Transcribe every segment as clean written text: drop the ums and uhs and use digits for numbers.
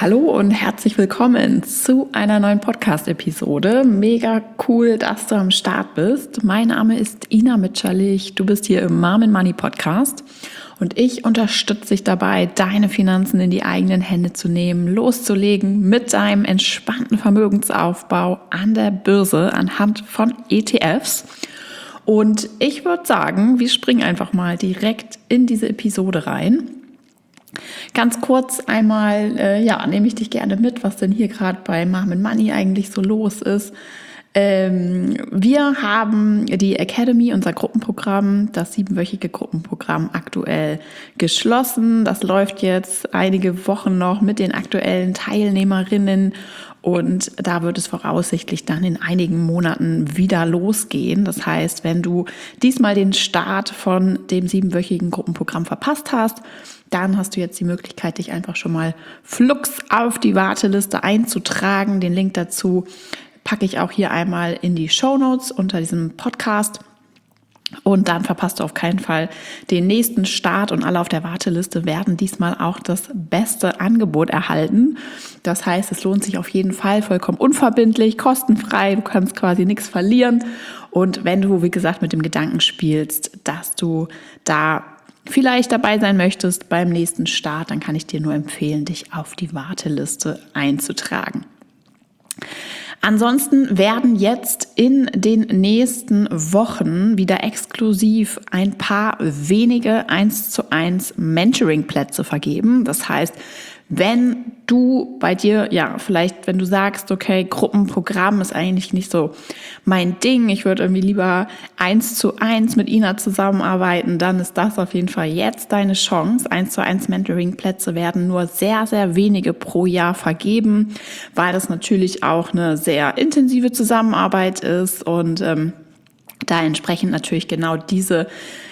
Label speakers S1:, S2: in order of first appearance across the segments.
S1: Hallo und herzlich willkommen zu einer neuen Podcast-Episode. Mega cool, dass du am Start bist. Mein Name ist Ina Mitscherlich. Du bist hier im Mom & Money Podcast und ich unterstütze dich dabei, deine Finanzen in die eigenen Hände zu nehmen, loszulegen mit deinem entspannten Vermögensaufbau an der Börse anhand von ETFs. Und ich würde sagen, wir springen einfach mal direkt in diese Episode rein. Ganz kurz einmal, nehme ich dich gerne mit, was denn hier gerade bei Mom & Money eigentlich so los ist. Wir haben die Academy, unser Gruppenprogramm, das 7-wöchige Gruppenprogramm aktuell geschlossen. Das läuft jetzt einige Wochen noch mit den aktuellen Teilnehmerinnen und da wird es voraussichtlich dann in einigen Monaten wieder losgehen. Das heißt, wenn du diesmal den Start von dem 7-wöchigen Gruppenprogramm verpasst hast, dann hast du jetzt die Möglichkeit, dich einfach schon mal flugs auf die Warteliste einzutragen. Den Link dazu packe ich auch hier einmal in die Shownotes unter diesem Podcast. Und dann verpasst du auf keinen Fall den nächsten Start und alle auf der Warteliste werden diesmal auch das beste Angebot erhalten. Das heißt, es lohnt sich auf jeden Fall, vollkommen unverbindlich, kostenfrei, du kannst quasi nichts verlieren. Und wenn du, wie gesagt, mit dem Gedanken spielst, dass du da vielleicht dabei sein möchtest beim nächsten Start, dann kann ich dir nur empfehlen, dich auf die Warteliste einzutragen. Ansonsten werden jetzt in den nächsten Wochen wieder exklusiv ein paar wenige 1:1 Mentoring-Plätze vergeben. Das heißt, wenn du bei dir, vielleicht, wenn du sagst, okay, Gruppenprogramm ist eigentlich nicht so mein Ding, ich würde irgendwie lieber 1:1 mit Ina zusammenarbeiten, dann ist das auf jeden Fall jetzt deine Chance. 1:1 Mentoring-Plätze werden nur sehr, sehr wenige pro Jahr vergeben, weil das natürlich auch eine sehr intensive Zusammenarbeit ist und da entsprechend natürlich genau diese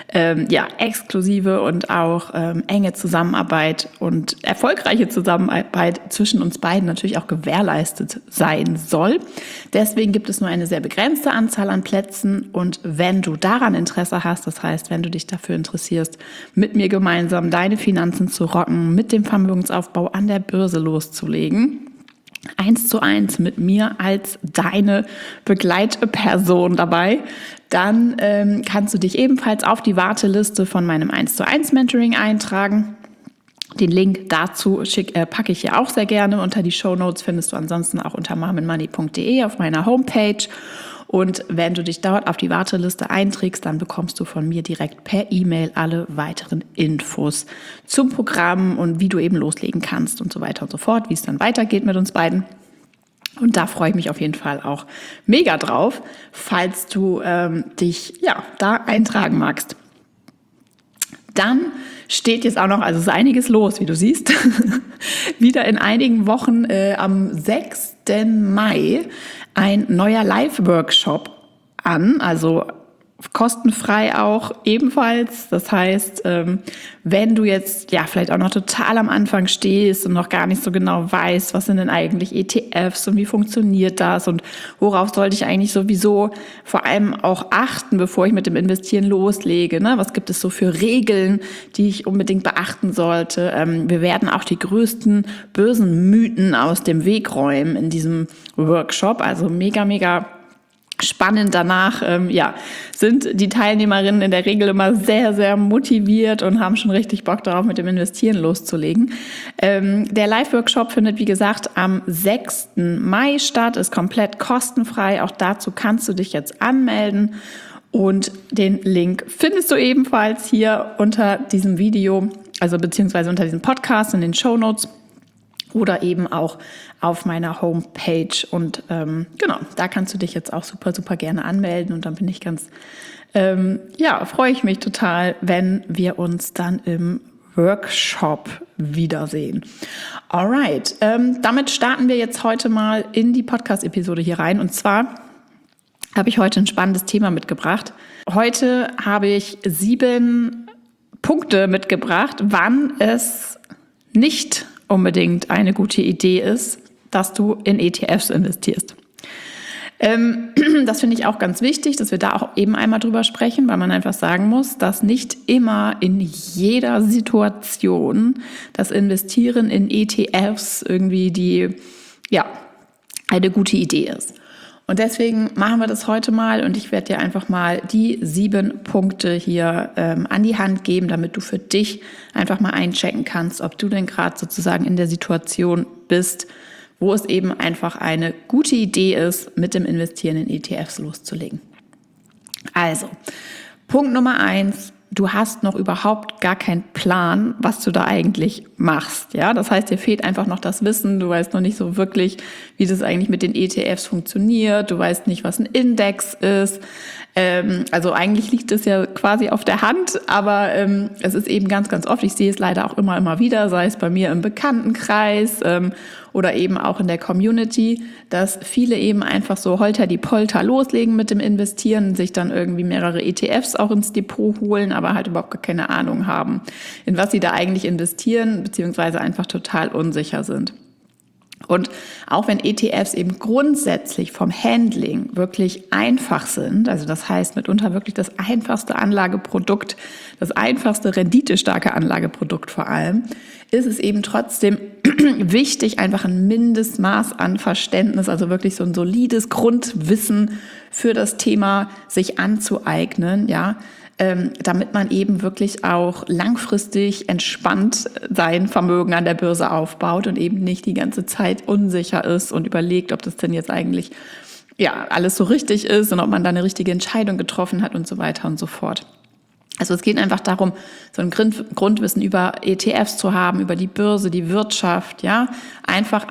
S1: exklusive und auch enge Zusammenarbeit und erfolgreiche Zusammenarbeit zwischen uns beiden natürlich auch gewährleistet sein soll. Deswegen gibt es nur eine sehr begrenzte Anzahl an Plätzen und wenn du daran Interesse hast, das heißt, wenn du dich dafür interessierst, mit mir gemeinsam deine Finanzen zu rocken, mit dem Vermögensaufbau an der Börse loszulegen, 1:1 mit mir als deine Begleitperson dabei, dann kannst du dich ebenfalls auf die Warteliste von meinem 1:1 Mentoring eintragen. Den Link dazu packe ich hier auch sehr gerne unter die Shownotes, findest du ansonsten auch unter momandmoney.de auf meiner Homepage. Und wenn du dich dort auf die Warteliste einträgst, dann bekommst du von mir direkt per E-Mail alle weiteren Infos zum Programm und wie du eben loslegen kannst und so weiter und so fort, wie es dann weitergeht mit uns beiden. Und da freue ich mich auf jeden Fall auch mega drauf, falls du dich da eintragen magst. Dann steht jetzt auch noch, also ist einiges los, wie du siehst, wieder in einigen Wochen am 6. Mai ein neuer Live-Workshop an, also kostenfrei auch ebenfalls. Das heißt, wenn du jetzt vielleicht auch noch total am Anfang stehst und noch gar nicht so genau weißt, was sind denn eigentlich ETFs und wie funktioniert das und worauf sollte ich eigentlich sowieso vor allem auch achten, bevor ich mit dem Investieren loslege, ne? Was gibt es so für Regeln, die ich unbedingt beachten sollte? Wir werden auch die größten Börsenmythen aus dem Weg räumen in diesem Workshop, also mega, mega spannend. Danach sind die Teilnehmerinnen in der Regel immer sehr, sehr motiviert und haben schon richtig Bock darauf, mit dem Investieren loszulegen. Der Live-Workshop findet, wie gesagt, am 6. Mai statt, ist komplett kostenfrei. Auch dazu kannst du dich jetzt anmelden und den Link findest du ebenfalls hier unter diesem Video, also beziehungsweise unter diesem Podcast in den Shownotes. Oder eben auch auf meiner Homepage. Und da kannst du dich jetzt auch super, super gerne anmelden. Und dann bin ich freue ich mich total, wenn wir uns dann im Workshop wiedersehen. Alright, damit starten wir jetzt heute mal in die Podcast-Episode hier rein. Und zwar habe ich heute ein spannendes Thema mitgebracht. Heute habe ich 7 Punkte mitgebracht, wann es nicht unbedingt eine gute Idee ist, dass du in ETFs investierst. Das finde ich auch ganz wichtig, dass wir da auch eben einmal drüber sprechen, weil man einfach sagen muss, dass nicht immer in jeder Situation das Investieren in ETFs irgendwie eine gute Idee ist. Und deswegen machen wir das heute mal und ich werde dir einfach mal die 7 Punkte hier an die Hand geben, damit du für dich einfach mal einchecken kannst, ob du denn gerade sozusagen in der Situation bist, wo es eben einfach eine gute Idee ist, mit dem Investieren in ETFs loszulegen. Also, Punkt Nummer 1. Du hast noch überhaupt gar keinen Plan, was du da eigentlich machst. Ja, das heißt, dir fehlt einfach noch das Wissen. Du weißt noch nicht so wirklich, wie das eigentlich mit den ETFs funktioniert. Du weißt nicht, was ein Index ist. Also eigentlich liegt es ja quasi auf der Hand, aber es ist eben ganz, ganz oft, ich sehe es leider auch immer wieder, sei es bei mir im Bekanntenkreis oder eben auch in der Community, dass viele eben einfach so holter die Polter loslegen mit dem Investieren, sich dann irgendwie mehrere ETFs auch ins Depot holen, aber halt überhaupt gar keine Ahnung haben, in was sie da eigentlich investieren, beziehungsweise einfach total unsicher sind. Und auch wenn ETFs eben grundsätzlich vom Handling wirklich einfach sind, also das heißt mitunter wirklich das einfachste Anlageprodukt, das einfachste renditestarke Anlageprodukt vor allem, ist es eben trotzdem wichtig, einfach ein Mindestmaß an Verständnis, also wirklich so ein solides Grundwissen für das Thema sich anzueignen, ja, damit man eben wirklich auch langfristig entspannt sein Vermögen an der Börse aufbaut und eben nicht die ganze Zeit unsicher ist und überlegt, ob das denn jetzt eigentlich alles so richtig ist und ob man da eine richtige Entscheidung getroffen hat und so weiter und so fort. Also es geht einfach darum, so ein Grundwissen über ETFs zu haben, über die Börse, die Wirtschaft, ja, einfach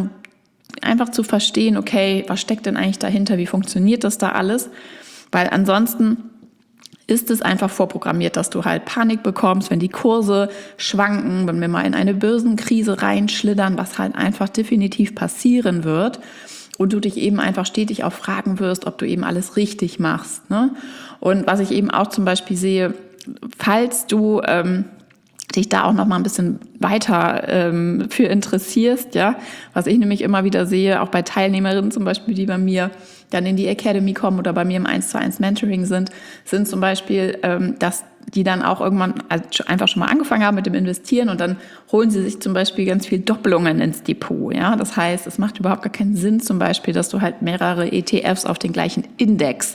S1: zu verstehen, okay, was steckt denn eigentlich dahinter, wie funktioniert das da alles, weil ansonsten ist es einfach vorprogrammiert, dass du halt Panik bekommst, wenn die Kurse schwanken, wenn wir mal in eine Börsenkrise reinschlittern, was halt einfach definitiv passieren wird und du dich eben einfach stetig auch fragen wirst, ob du eben alles richtig machst, ne? Und was ich eben auch zum Beispiel sehe, falls du dich da auch noch mal ein bisschen weiter für interessierst, ja, was ich nämlich immer wieder sehe, auch bei Teilnehmerinnen zum Beispiel, die bei mir dann in die Academy kommen oder bei mir im 1:1 Mentoring sind zum Beispiel, dass die dann auch irgendwann einfach schon mal angefangen haben mit dem Investieren und dann holen sie sich zum Beispiel ganz viel Doppelungen ins Depot. Ja, das heißt, es macht überhaupt gar keinen Sinn zum Beispiel, dass du halt mehrere ETFs auf den gleichen Index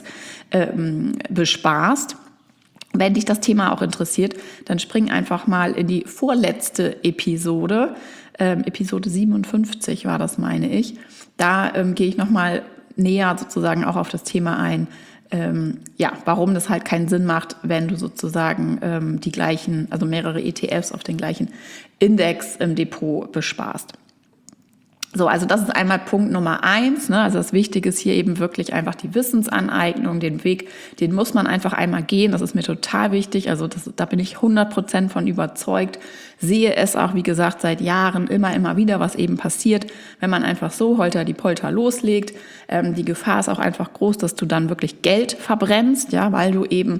S1: besparst. Wenn dich das Thema auch interessiert, dann spring einfach mal in die vorletzte Episode, Episode 57 war das, meine ich. Da gehe ich nochmal näher sozusagen auch auf das Thema ein, warum das halt keinen Sinn macht, wenn du sozusagen die gleichen, also mehrere ETFs auf den gleichen Index im Depot besparst. So, also das ist einmal Punkt Nummer 1, ne? Also das Wichtige ist hier eben wirklich einfach die Wissensaneignung, den Weg, den muss man einfach einmal gehen, das ist mir total wichtig, also da bin ich 100% von überzeugt, sehe es auch, wie gesagt, seit Jahren immer wieder, was eben passiert, wenn man einfach so holter die Polter loslegt, die Gefahr ist auch einfach groß, dass du dann wirklich Geld verbrennst, ja, weil du eben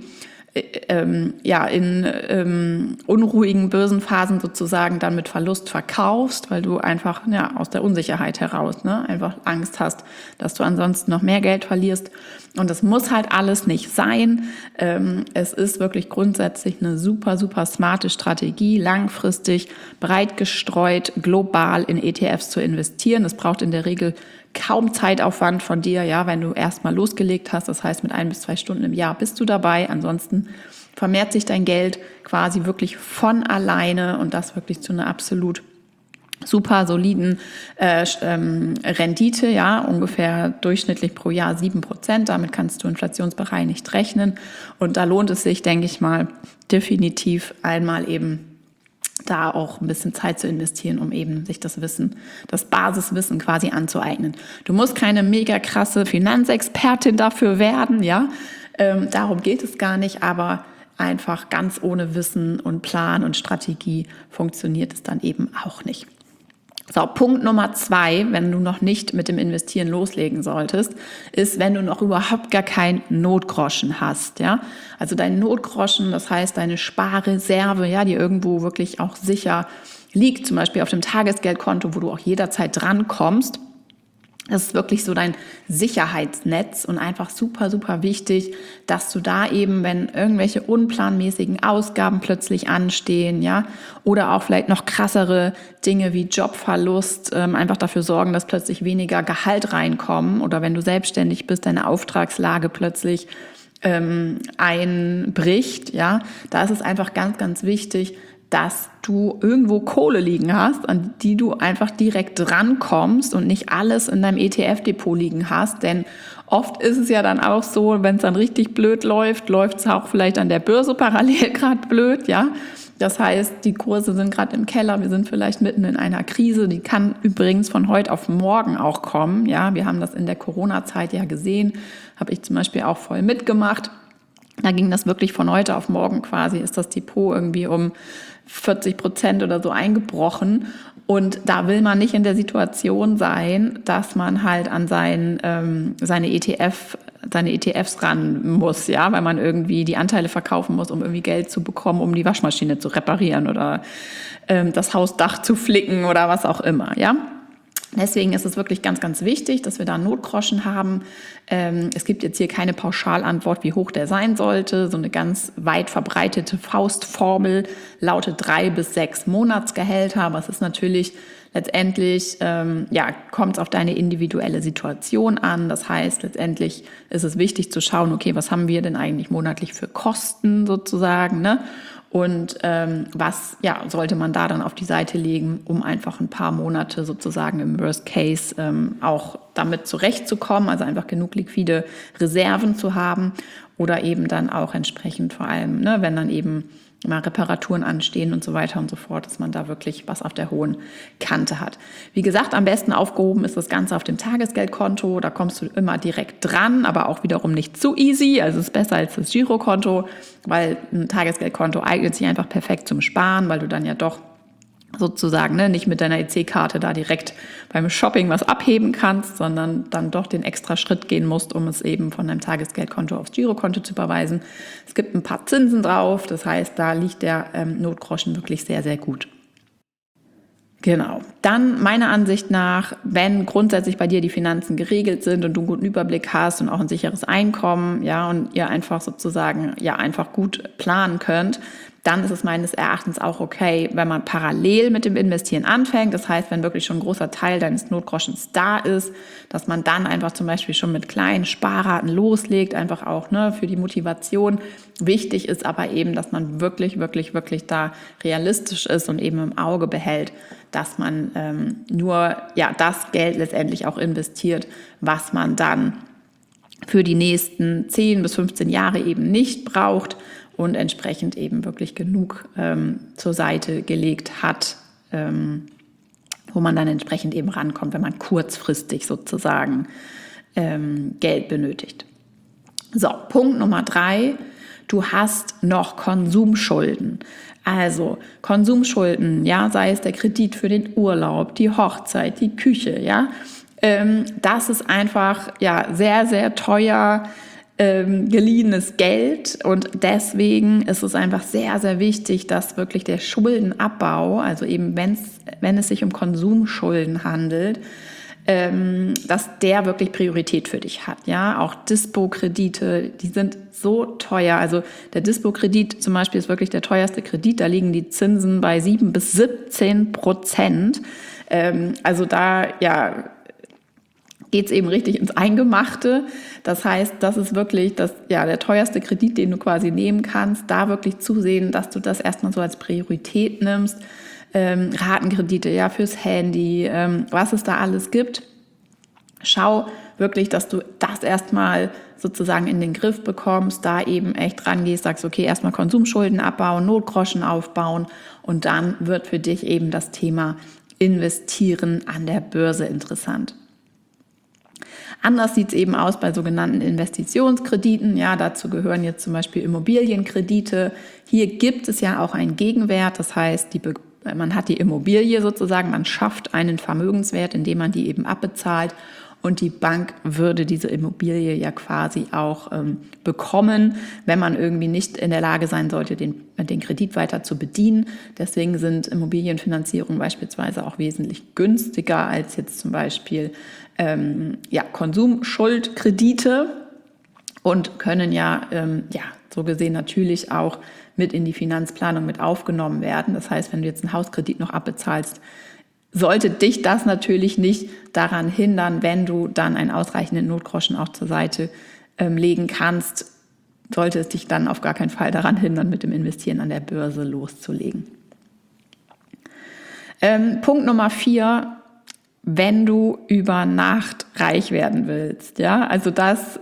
S1: in unruhigen Börsenphasen sozusagen dann mit Verlust verkaufst, weil du einfach aus der Unsicherheit heraus einfach Angst hast, dass du ansonsten noch mehr Geld verlierst. Und das muss halt alles nicht sein. Es ist wirklich grundsätzlich eine super, super smarte Strategie, langfristig, breit gestreut, global in ETFs zu investieren. Es braucht in der Regel kaum Zeitaufwand von dir, ja, wenn du erstmal losgelegt hast. Das heißt, mit 1 bis 2 Stunden im Jahr bist du dabei. Ansonsten vermehrt sich dein Geld quasi wirklich von alleine und das wirklich zu einer absolut super soliden Rendite, ja, ungefähr durchschnittlich pro Jahr 7%. Damit kannst du inflationsbereinigt rechnen. Und da lohnt es sich, denke ich mal, definitiv einmal eben da auch ein bisschen Zeit zu investieren, um eben sich das Wissen, das Basiswissen quasi anzueignen. Du musst keine mega krasse Finanzexpertin dafür werden, ja. Darum geht es gar nicht, aber einfach ganz ohne Wissen und Plan und Strategie funktioniert es dann eben auch nicht. So, Punkt Nummer 2, wenn du noch nicht mit dem Investieren loslegen solltest, ist, wenn du noch überhaupt gar kein Notgroschen hast, ja. Also dein Notgroschen, das heißt deine Sparreserve, ja, die irgendwo wirklich auch sicher liegt, zum Beispiel auf dem Tagesgeldkonto, wo du auch jederzeit drankommst. Das ist wirklich so dein Sicherheitsnetz und einfach super, super wichtig, dass du da eben, wenn irgendwelche unplanmäßigen Ausgaben plötzlich anstehen, ja, oder auch vielleicht noch krassere Dinge wie Jobverlust, einfach dafür sorgen, dass plötzlich weniger Gehalt reinkommen, oder wenn du selbstständig bist, deine Auftragslage plötzlich einbricht, ja, da ist es einfach ganz, ganz wichtig, dass du irgendwo Kohle liegen hast, an die du einfach direkt drankommst und nicht alles in deinem ETF-Depot liegen hast. Denn oft ist es ja dann auch so, wenn es dann richtig blöd läuft, läuft es auch vielleicht an der Börse parallel gerade blöd, ja. Das heißt, die Kurse sind gerade im Keller, wir sind vielleicht mitten in einer Krise, die kann übrigens von heute auf morgen auch kommen, ja. Wir haben das in der Corona-Zeit ja gesehen, habe ich zum Beispiel auch voll mitgemacht. Da ging das wirklich von heute auf morgen quasi, ist das Depot irgendwie um 40% oder so eingebrochen. Und da will man nicht in der Situation sein, dass man halt an seine ETFs ran muss, ja, weil man irgendwie die Anteile verkaufen muss, um irgendwie Geld zu bekommen, um die Waschmaschine zu reparieren oder das Hausdach zu flicken oder was auch immer, ja. Deswegen ist es wirklich ganz, ganz wichtig, dass wir da einen Notgroschen haben. Es gibt jetzt hier keine Pauschalantwort, wie hoch der sein sollte. So eine ganz weit verbreitete Faustformel lautet 3 bis 6 Monatsgehälter. Aber es ist natürlich letztendlich, kommt es auf deine individuelle Situation an. Das heißt, letztendlich ist es wichtig zu schauen, okay, was haben wir denn eigentlich monatlich für Kosten sozusagen, ne? Und was sollte man da dann auf die Seite legen, um einfach ein paar Monate sozusagen im Worst Case auch damit zurechtzukommen, also einfach genug liquide Reserven zu haben oder eben dann auch entsprechend vor allem, ne, wenn dann eben mal Reparaturen anstehen und so weiter und so fort, dass man da wirklich was auf der hohen Kante hat. Wie gesagt, am besten aufgehoben ist das Ganze auf dem Tagesgeldkonto. Da kommst du immer direkt dran, aber auch wiederum nicht zu easy. Also es ist besser als das Girokonto, weil ein Tagesgeldkonto eignet sich einfach perfekt zum Sparen, weil du dann ja doch sozusagen nicht mit deiner EC-Karte da direkt beim Shopping was abheben kannst, sondern dann doch den extra Schritt gehen musst, um es eben von deinem Tagesgeldkonto aufs Girokonto zu überweisen. Es gibt ein paar Zinsen drauf, das heißt, da liegt der Notgroschen wirklich sehr, sehr gut. Genau. Dann meiner Ansicht nach, wenn grundsätzlich bei dir die Finanzen geregelt sind und du einen guten Überblick hast und auch ein sicheres Einkommen, ja, und ihr einfach sozusagen einfach gut planen könnt, dann ist es meines Erachtens auch okay, wenn man parallel mit dem Investieren anfängt. Das heißt, wenn wirklich schon ein großer Teil deines Notgroschens da ist, dass man dann einfach zum Beispiel schon mit kleinen Sparraten loslegt, einfach auch für die Motivation. Wichtig ist aber eben, dass man wirklich, wirklich, wirklich da realistisch ist und eben im Auge behält, dass man nur das Geld letztendlich auch investiert, was man dann für die nächsten 10 bis 15 Jahre eben nicht braucht und entsprechend eben wirklich genug zur Seite gelegt hat, wo man dann entsprechend eben rankommt, wenn man kurzfristig sozusagen Geld benötigt. So, Punkt Nummer 3, du hast noch Konsumschulden. Also Konsumschulden, sei es der Kredit für den Urlaub, die Hochzeit, die Küche, das ist einfach sehr, sehr teuer geliehenes Geld, und deswegen ist es einfach sehr, sehr wichtig, dass wirklich der Schuldenabbau, also eben wenn es sich um Konsumschulden handelt, dass der wirklich Priorität für dich hat. Ja, auch Dispo-Kredite, die sind so teuer. Also der Dispo-Kredit zum Beispiel ist wirklich der teuerste Kredit. Da liegen die Zinsen bei 7 bis 17%. Also da geht es eben richtig ins Eingemachte. Das heißt, das ist wirklich der teuerste Kredit, den du quasi nehmen kannst. Da wirklich zusehen, dass du das erstmal so als Priorität nimmst. Ratenkredite, fürs Handy, was es da alles gibt. Schau wirklich, dass du das erstmal sozusagen in den Griff bekommst, da eben echt rangehst, sagst, okay, erstmal Konsumschulden abbauen, Notgroschen aufbauen, und dann wird für dich eben das Thema Investieren an der Börse interessant. Anders sieht es eben aus bei sogenannten Investitionskrediten. Ja, dazu gehören jetzt zum Beispiel Immobilienkredite. Hier gibt es ja auch einen Gegenwert. Das heißt, man hat die Immobilie sozusagen, man schafft einen Vermögenswert, indem man die eben abbezahlt. und die Bank würde diese Immobilie ja quasi auch bekommen, wenn man irgendwie nicht in der Lage sein sollte, den Kredit weiter zu bedienen. Deswegen sind Immobilienfinanzierungen beispielsweise auch wesentlich günstiger als jetzt zum Beispiel Konsumschuldkredite und können so gesehen natürlich auch mit in die Finanzplanung mit aufgenommen werden. Das heißt, wenn du jetzt einen Hauskredit noch abbezahlst, sollte dich das natürlich nicht daran hindern, wenn du dann einen ausreichenden Notgroschen auch zur Seite legen kannst, sollte es dich dann auf gar keinen Fall daran hindern, mit dem Investieren an der Börse loszulegen. Punkt Nummer 4, wenn du über Nacht reich werden willst. Ja, also das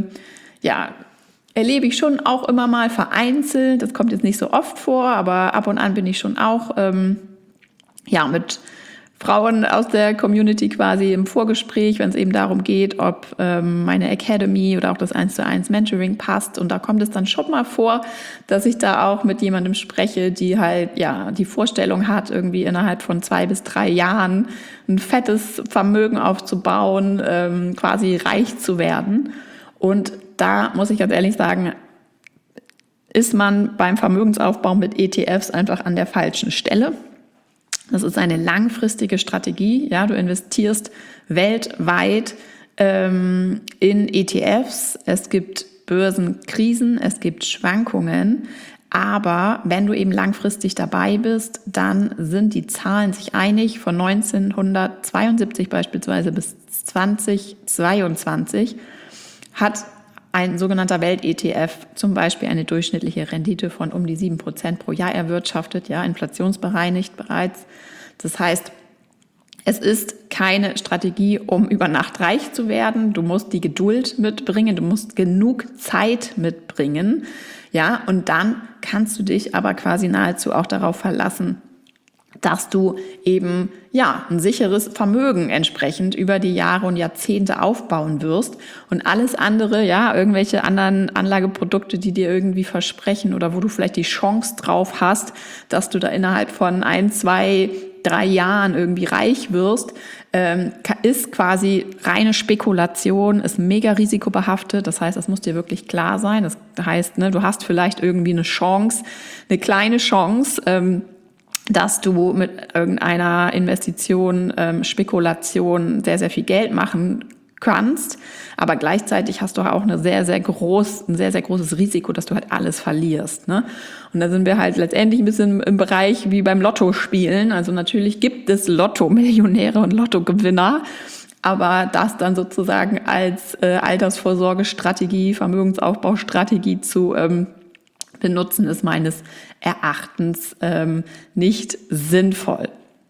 S1: erlebe ich schon auch immer mal vereinzelt. Das kommt jetzt nicht so oft vor, aber ab und an bin ich schon auch mit Frauen aus der Community quasi im Vorgespräch, wenn es eben darum geht, ob meine Academy oder auch das 1:1 Mentoring passt. Und da kommt es dann schon mal vor, dass ich da auch mit jemandem spreche, die halt die Vorstellung hat, irgendwie innerhalb von 2 bis 3 Jahren ein fettes Vermögen aufzubauen, quasi reich zu werden. Und da muss ich ganz ehrlich sagen, ist man beim Vermögensaufbau mit ETFs einfach an der falschen Stelle. Das ist eine langfristige Strategie. Ja, du investierst weltweit in ETFs. Es gibt Börsenkrisen, es gibt Schwankungen. Aber wenn du eben langfristig dabei bist, dann sind die Zahlen sich einig. Von 1972 beispielsweise bis 2022 hat ein sogenannter Welt-ETF zum Beispiel eine durchschnittliche Rendite von um die 7% pro Jahr erwirtschaftet, inflationsbereinigt bereits. Das heißt, es ist keine Strategie, um über Nacht reich zu werden. Du musst die Geduld mitbringen, du musst genug Zeit mitbringen, und dann kannst du dich aber quasi nahezu auch darauf verlassen, dass du eben ein sicheres Vermögen entsprechend über die Jahre und Jahrzehnte aufbauen wirst und alles andere, irgendwelche anderen Anlageprodukte, die dir irgendwie versprechen oder wo du vielleicht die Chance drauf hast, dass du da innerhalb von 1, 2, 3 Jahren irgendwie reich wirst, ist quasi reine Spekulation, ist mega risikobehaftet. Das heißt, das muss dir wirklich klar sein. Das heißt, du hast vielleicht irgendwie eine kleine Chance, dass du mit irgendeiner Investition, Spekulation sehr, sehr viel Geld machen kannst. Aber gleichzeitig hast du auch ein sehr, sehr großes Risiko, dass du halt alles verlierst. Ne? Und da sind wir halt letztendlich ein bisschen im Bereich wie beim Lottospielen. Also natürlich gibt es Lotto-Millionäre und Lottogewinner. Aber das dann sozusagen als Altersvorsorgestrategie, Vermögensaufbaustrategie zu benutzen, ist meines Erachtens nicht sinnvoll.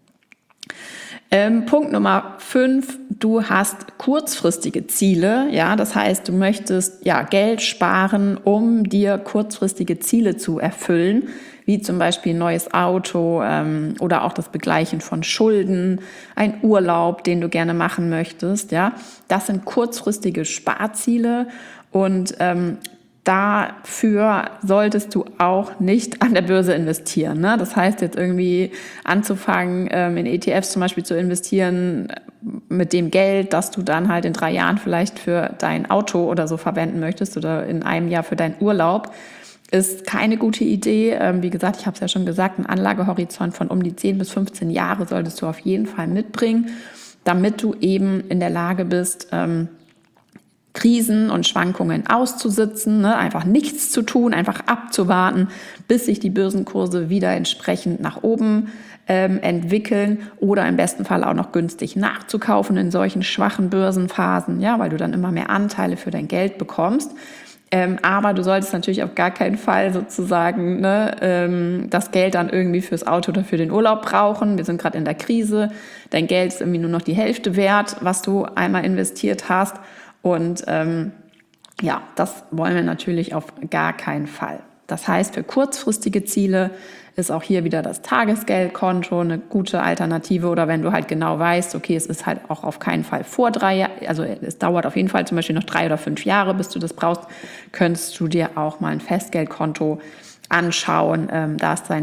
S1: Punkt Nummer 5, du hast kurzfristige Ziele, das heißt, du möchtest Geld sparen, um dir kurzfristige Ziele zu erfüllen, wie zum Beispiel ein neues Auto oder auch das Begleichen von Schulden, ein Urlaub, den du gerne machen möchtest, das sind kurzfristige Sparziele und dafür solltest du auch nicht an der Börse investieren. Ne? Das heißt, jetzt irgendwie anzufangen, in ETFs zum Beispiel zu investieren mit dem Geld, das du dann halt in 3 Jahren vielleicht für dein Auto oder so verwenden möchtest oder in einem Jahr für deinen Urlaub, ist keine gute Idee. Wie gesagt, ich habe es ja schon gesagt, einen Anlagehorizont von um die 10 bis 15 Jahre solltest du auf jeden Fall mitbringen, damit du eben in der Lage bist, Krisen und Schwankungen auszusitzen, einfach nichts zu tun, einfach abzuwarten, bis sich die Börsenkurse wieder entsprechend nach oben entwickeln oder im besten Fall auch noch günstig nachzukaufen in solchen schwachen Börsenphasen, weil du dann immer mehr Anteile für dein Geld bekommst. Aber du solltest natürlich auf gar keinen Fall sozusagen das Geld dann irgendwie fürs Auto oder für den Urlaub brauchen. Wir sind gerade in der Krise, dein Geld ist irgendwie nur noch die Hälfte wert, was du einmal investiert hast. Und das wollen wir natürlich auf gar keinen Fall. Das heißt, für kurzfristige Ziele ist auch hier wieder das Tagesgeldkonto eine gute Alternative. Oder wenn du halt genau weißt, okay, es ist halt auch auf keinen Fall vor 3 Jahren, also es dauert auf jeden Fall zum Beispiel noch 3 oder 5 Jahre, bis du das brauchst, könntest du dir auch mal ein Festgeldkonto anschauen. Da ist dein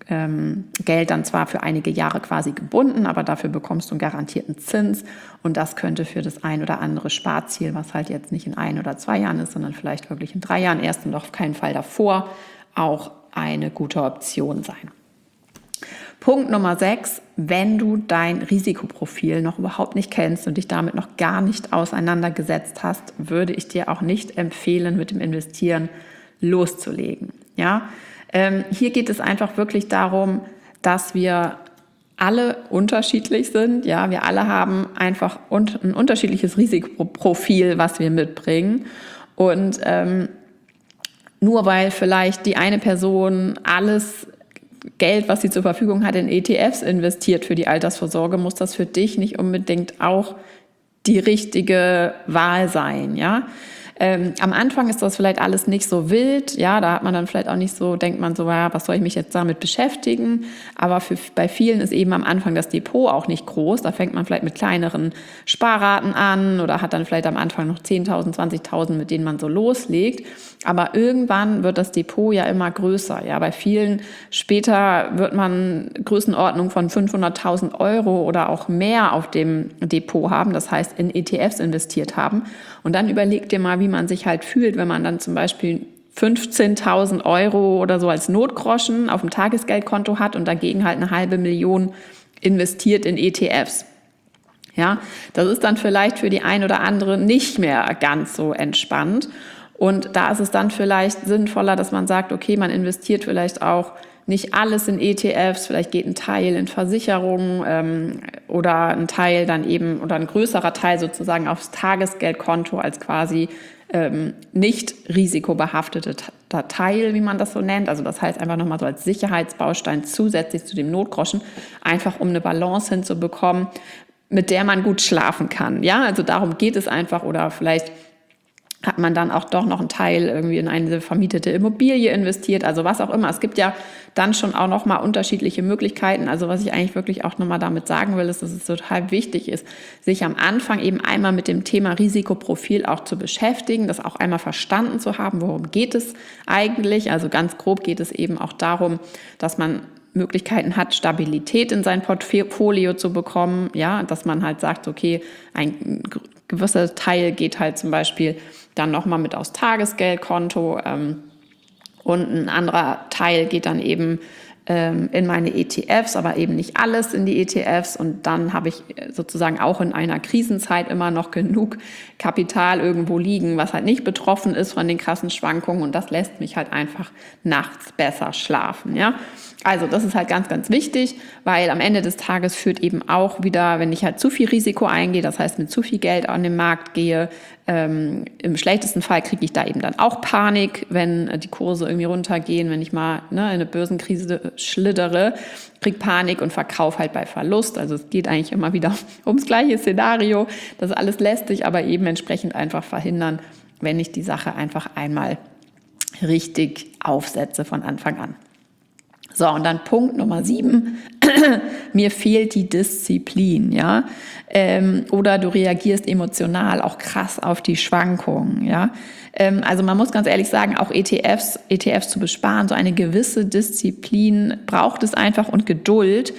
S1: Geld dann zwar für einige Jahre quasi gebunden, aber dafür bekommst du einen garantierten Zins und das könnte für das ein oder andere Sparziel, was halt jetzt nicht in 1 oder 2 Jahren ist, sondern vielleicht wirklich in 3 Jahren erst und auf keinen Fall davor, auch eine gute Option sein. Punkt Nummer 6, wenn du dein Risikoprofil noch überhaupt nicht kennst und dich damit noch gar nicht auseinandergesetzt hast, würde ich dir auch nicht empfehlen, mit dem Investieren loszulegen. Ja? Hier geht es einfach wirklich darum, dass wir alle unterschiedlich sind. Ja, wir alle haben einfach ein unterschiedliches Risikoprofil, was wir mitbringen. Und nur weil vielleicht die eine Person alles Geld, was sie zur Verfügung hat, in ETFs investiert für die Altersvorsorge, muss das für dich nicht unbedingt auch die richtige Wahl sein. Ja? Am Anfang ist das vielleicht alles nicht so wild, ja, da hat man dann vielleicht auch nicht so, denkt man so, ja, was soll ich mich jetzt damit beschäftigen? Aber bei vielen ist eben am Anfang das Depot auch nicht groß, da fängt man vielleicht mit kleineren Sparraten an oder hat dann vielleicht am Anfang noch 10.000, 20.000, mit denen man so loslegt. Aber irgendwann wird das Depot ja immer größer. Ja, bei vielen später wird man Größenordnung von 500.000 € oder auch mehr auf dem Depot haben, das heißt in ETFs investiert haben. Und dann überleg dir mal, wie man sich halt fühlt, wenn man dann zum Beispiel 15.000 € oder so als Notgroschen auf dem Tagesgeldkonto hat und dagegen halt 500.000 investiert in ETFs. Ja, das ist dann vielleicht für die ein oder andere nicht mehr ganz so entspannt. Und da ist es dann vielleicht sinnvoller, dass man sagt, okay, man investiert vielleicht auch nicht alles in ETFs, vielleicht geht ein Teil in Versicherungen oder ein Teil dann eben oder ein größerer Teil sozusagen aufs Tagesgeldkonto als quasi nicht risikobehafteter Teil, wie man das so nennt. Also das heißt einfach nochmal so als Sicherheitsbaustein zusätzlich zu dem Notgroschen, einfach um eine Balance hinzubekommen, mit der man gut schlafen kann. Ja, also darum geht es einfach oder vielleicht hat man dann auch doch noch einen Teil irgendwie in eine vermietete Immobilie investiert, also was auch immer. Es gibt ja dann schon auch noch mal unterschiedliche Möglichkeiten. Also was ich eigentlich wirklich auch noch mal damit sagen will, ist, dass es total wichtig ist, sich am Anfang eben einmal mit dem Thema Risikoprofil auch zu beschäftigen, das auch einmal verstanden zu haben, worum geht es eigentlich. Also ganz grob geht es eben auch darum, dass man Möglichkeiten hat, Stabilität in sein Portfolio zu bekommen, ja, dass man halt sagt, okay, ein gewisser Teil geht halt zum Beispiel dann nochmal mit aufs Tagesgeldkonto und ein anderer Teil geht dann eben in meine ETFs, aber eben nicht alles in die ETFs und dann habe ich sozusagen auch in einer Krisenzeit immer noch genug Kapital irgendwo liegen, was halt nicht betroffen ist von den krassen Schwankungen und das lässt mich halt einfach nachts besser schlafen, ja. Also das ist halt ganz, ganz wichtig, weil am Ende des Tages führt eben auch wieder, wenn ich halt zu viel Risiko eingehe, das heißt mit zu viel Geld an den Markt gehe, im schlechtesten Fall kriege ich da eben dann auch Panik, wenn die Kurse irgendwie runtergehen, wenn ich mal in eine Börsenkrise schlittere, kriege Panik und verkaufe halt bei Verlust. Also es geht eigentlich immer wieder ums gleiche Szenario. Das alles lässt sich aber eben entsprechend einfach verhindern, wenn ich die Sache einfach einmal richtig aufsetze von Anfang an. So, und dann Punkt Nummer 7, mir fehlt die Disziplin, ja, oder du reagierst emotional auch krass auf die Schwankungen, ja. Also man muss ganz ehrlich sagen, auch ETFs zu besparen, so eine gewisse Disziplin braucht es einfach und Geduld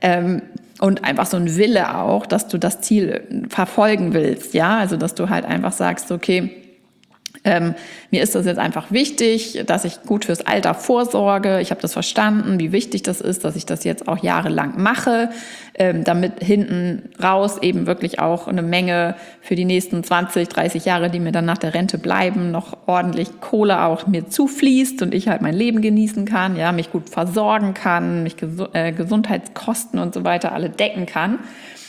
S1: und einfach so ein Wille auch, dass du das Ziel verfolgen willst, ja, also dass du halt einfach sagst, okay, mir ist das jetzt einfach wichtig, dass ich gut fürs Alter vorsorge. Ich habe das verstanden, wie wichtig das ist, dass ich das jetzt auch jahrelang mache, damit hinten raus eben wirklich auch eine Menge für die nächsten 20, 30 Jahre, die mir dann nach der Rente bleiben, noch ordentlich Kohle auch mir zufließt und ich halt mein Leben genießen kann, ja, mich gut versorgen kann, mich Gesundheitskosten und so weiter alle decken kann.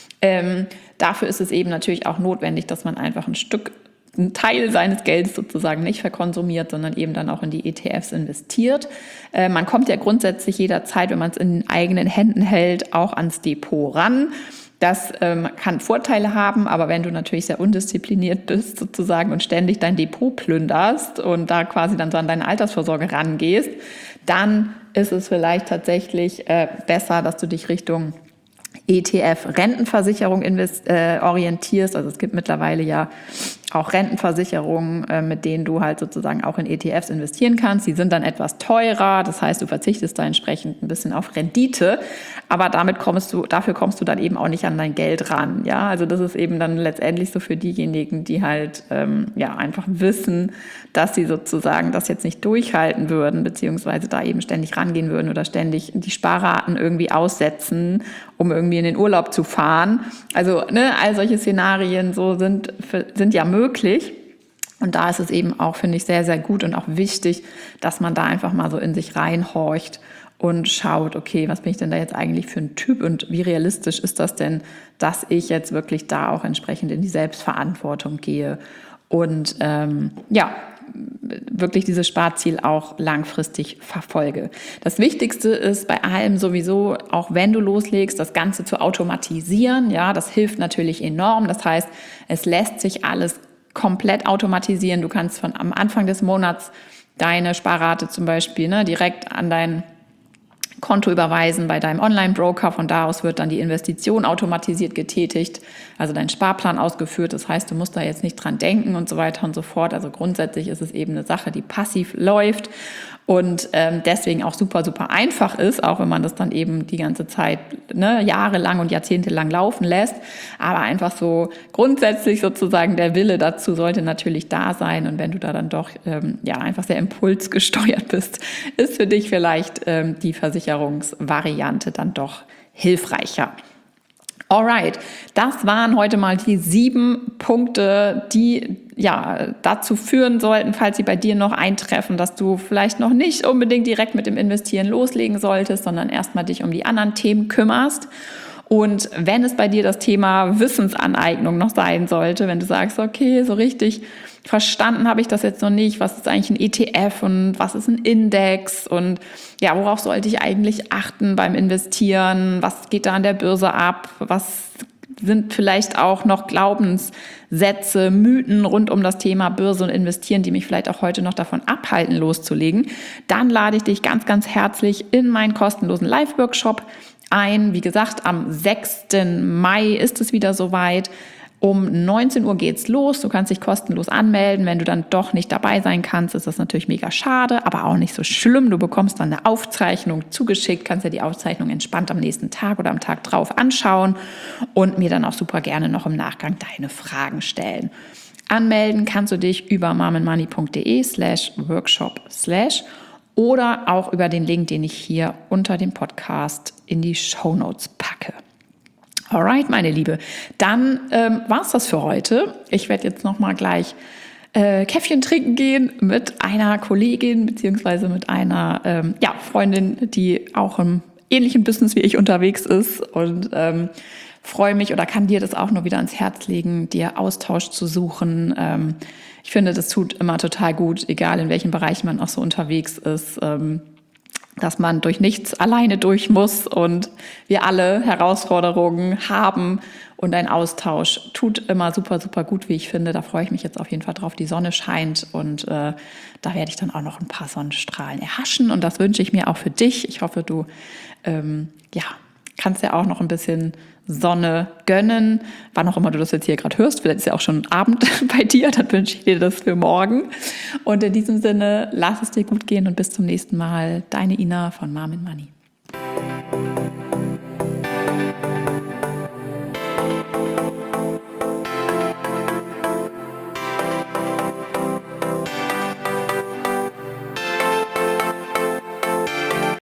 S1: Dafür ist es eben natürlich auch notwendig, dass man einfach einen Teil seines Geldes sozusagen nicht verkonsumiert, sondern eben dann auch in die ETFs investiert. Man kommt ja grundsätzlich jederzeit, wenn man es in den eigenen Händen hält, auch ans Depot ran. Das kann Vorteile haben, aber wenn du natürlich sehr undiszipliniert bist sozusagen und ständig dein Depot plünderst und da quasi dann so an deine Altersvorsorge rangehst, dann ist es vielleicht tatsächlich besser, dass du dich Richtung ETF-Rentenversicherung orientierst. Also es gibt mittlerweile ja auch Rentenversicherungen, mit denen du halt sozusagen auch in ETFs investieren kannst. Die sind dann etwas teurer, das heißt, du verzichtest da entsprechend ein bisschen auf Rendite, aber dafür kommst du dann eben auch nicht an dein Geld ran. Ja, also das ist eben dann letztendlich so für diejenigen, die halt einfach wissen, dass sie sozusagen das jetzt nicht durchhalten würden, beziehungsweise da eben ständig rangehen würden oder ständig die Sparraten irgendwie aussetzen, um irgendwie in den Urlaub zu fahren. Also all solche Szenarien so sind ja möglich. Und da ist es eben auch, finde ich, sehr, sehr gut und auch wichtig, dass man da einfach mal so in sich reinhorcht und schaut, okay, was bin ich denn da jetzt eigentlich für ein Typ und wie realistisch ist das denn, dass ich jetzt wirklich da auch entsprechend in die Selbstverantwortung gehe und wirklich dieses Sparziel auch langfristig verfolge. Das Wichtigste ist bei allem sowieso, auch wenn du loslegst, das Ganze zu automatisieren. Ja, das hilft natürlich enorm. Das heißt, es lässt sich alles komplett automatisieren. Du kannst am Anfang des Monats deine Sparrate zum Beispiel direkt an dein Konto überweisen bei deinem Online-Broker. Von da aus wird dann die Investition automatisiert getätigt, also dein Sparplan ausgeführt. Das heißt, du musst da jetzt nicht dran denken und so weiter und so fort. Also grundsätzlich ist es eben eine Sache, die passiv läuft und deswegen auch super, super einfach ist, auch wenn man das dann eben die ganze Zeit jahrelang und jahrzehntelang laufen lässt. Aber einfach so grundsätzlich sozusagen der Wille dazu sollte natürlich da sein. Und wenn du da dann doch einfach sehr impulsgesteuert bist, ist für dich vielleicht die Versicherungsvariante dann doch hilfreicher. Alright, das waren heute mal die 7 Punkte, die dazu führen sollten, falls sie bei dir noch eintreffen, dass du vielleicht noch nicht unbedingt direkt mit dem Investieren loslegen solltest, sondern erstmal dich um die anderen Themen kümmerst. Und wenn es bei dir das Thema Wissensaneignung noch sein sollte, wenn du sagst, okay, so richtig verstanden habe ich das jetzt noch nicht, was ist eigentlich ein ETF und was ist ein Index und worauf sollte ich eigentlich achten beim Investieren, was geht da an der Börse ab, was sind vielleicht auch noch Glaubenssätze, Mythen rund um das Thema Börse und Investieren, die mich vielleicht auch heute noch davon abhalten, loszulegen, dann lade ich dich ganz, ganz herzlich in meinen kostenlosen Live-Workshop ein. Wie gesagt, am 6. Mai ist es wieder soweit. Um 19 Uhr geht's los. Du kannst dich kostenlos anmelden. Wenn du dann doch nicht dabei sein kannst, ist das natürlich mega schade, aber auch nicht so schlimm. Du bekommst dann eine Aufzeichnung zugeschickt, kannst dir die Aufzeichnung entspannt am nächsten Tag oder am Tag drauf anschauen und mir dann auch super gerne noch im Nachgang deine Fragen stellen. Anmelden kannst du dich über momandmoney.de/workshop/ oder auch über den Link, den ich hier unter dem Podcast in die Shownotes packe. Alright, meine Liebe, dann war's das für heute. Ich werde jetzt noch mal gleich Käffchen trinken gehen mit einer Kollegin beziehungsweise mit einer Freundin, die auch im ähnlichen Business wie ich unterwegs ist und freue mich oder kann dir das auch nur wieder ans Herz legen, dir Austausch zu suchen. Ich finde, das tut immer total gut, egal in welchem Bereich man auch so unterwegs ist. Dass man durch nichts alleine durch muss und wir alle Herausforderungen haben und ein Austausch tut immer super, super gut, wie ich finde. Da freue ich mich jetzt auf jeden Fall drauf. Die Sonne scheint und da werde ich dann auch noch ein paar Sonnenstrahlen erhaschen und das wünsche ich mir auch für dich. Ich hoffe, du kannst ja auch noch ein bisschen Sonne gönnen, wann auch immer du das jetzt hier gerade hörst. Vielleicht ist ja auch schon Abend bei dir, dann wünsche ich dir das für morgen. Und in diesem Sinne, lass es dir gut gehen und bis zum nächsten Mal. Deine Ina von Mom and Money.